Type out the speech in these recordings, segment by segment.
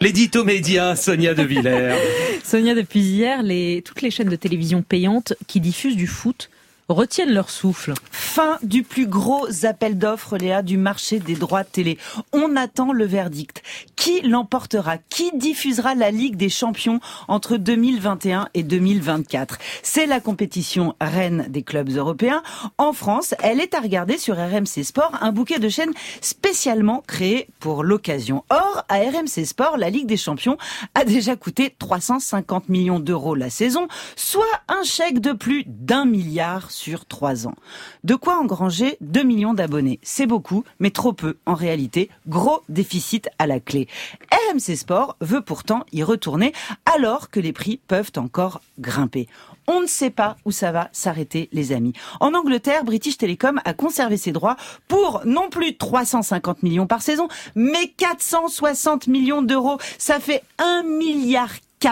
L'édito média, Sonia De Villers. Sonia, depuis hier, toutes les chaînes de télévision payantes qui diffusent du foot retiennent leur souffle. Fin du plus gros appel d'offres, Léa, du marché des droits télé. On attend le verdict. Qui l'emportera? Qui diffusera la Ligue des Champions entre 2021 et 2024? C'est la compétition reine des clubs européens. En France, elle est à regarder sur RMC Sport, un bouquet de chaînes spécialement créé pour l'occasion. Or, à RMC Sport, la Ligue des Champions a déjà coûté 350 millions d'euros la saison, soit un chèque de plus d'1 milliard sur 3 ans. De quoi engranger 2 millions d'abonnés. C'est beaucoup, mais trop peu en réalité. Gros déficit à la clé. RMC Sport veut pourtant y retourner alors que les prix peuvent encore grimper. On ne sait pas où ça va s'arrêter, les amis. En Angleterre, British Telecom a conservé ses droits pour non plus 350 millions par saison, mais 460 millions d'euros. Ça fait 1,4 milliard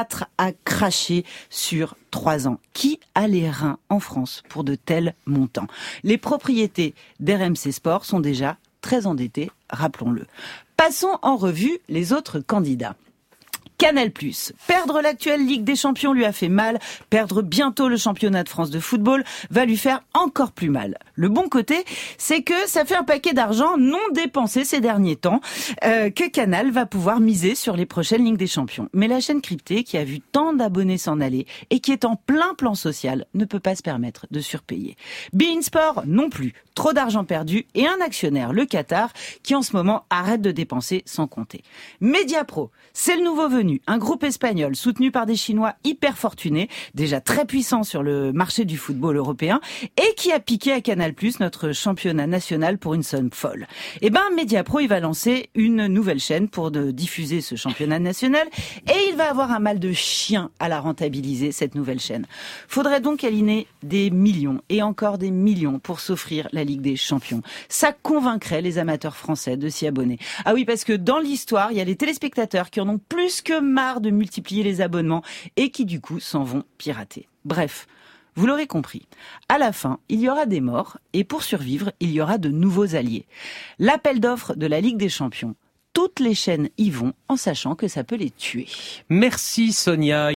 à cracher sur 3 ans. Qui a les reins en France pour de tels montants? Les propriétés d'RMC Sport sont déjà très endettées, rappelons-le. Passons en revue les autres candidats. Canal+. Perdre l'actuelle Ligue des Champions lui a fait mal. Perdre bientôt le championnat de France de football va lui faire encore plus mal. Le bon côté, c'est que ça fait un paquet d'argent non dépensé ces derniers temps que Canal va pouvoir miser sur les prochaines Ligues des Champions. Mais la chaîne cryptée, qui a vu tant d'abonnés s'en aller et qui est en plein plan social, ne peut pas se permettre de surpayer. beIN Sport non plus. Trop d'argent perdu et un actionnaire, le Qatar, qui en ce moment arrête de dépenser sans compter. Mediapro, c'est le nouveau venu, un groupe espagnol soutenu par des Chinois hyper fortunés, déjà très puissants sur le marché du football européen, et qui a piqué à Canal+, notre championnat national pour une somme folle. Eh ben, Mediapro, il va lancer une nouvelle chaîne pour diffuser ce championnat national, et il va avoir un mal de chien à la rentabiliser, cette nouvelle chaîne. Faudrait donc aligner des millions, et encore des millions, pour s'offrir la Ligue des Champions. Ça convaincrait les amateurs français de s'y abonner. Ah oui, parce que dans l'histoire, il y a les téléspectateurs qui en ont plus que marre de multiplier les abonnements et qui du coup s'en vont pirater. Bref, vous l'aurez compris, à la fin, il y aura des morts et pour survivre, il y aura de nouveaux alliés. L'appel d'offres de la Ligue des Champions, toutes les chaînes y vont en sachant que ça peut les tuer. Merci Sonia.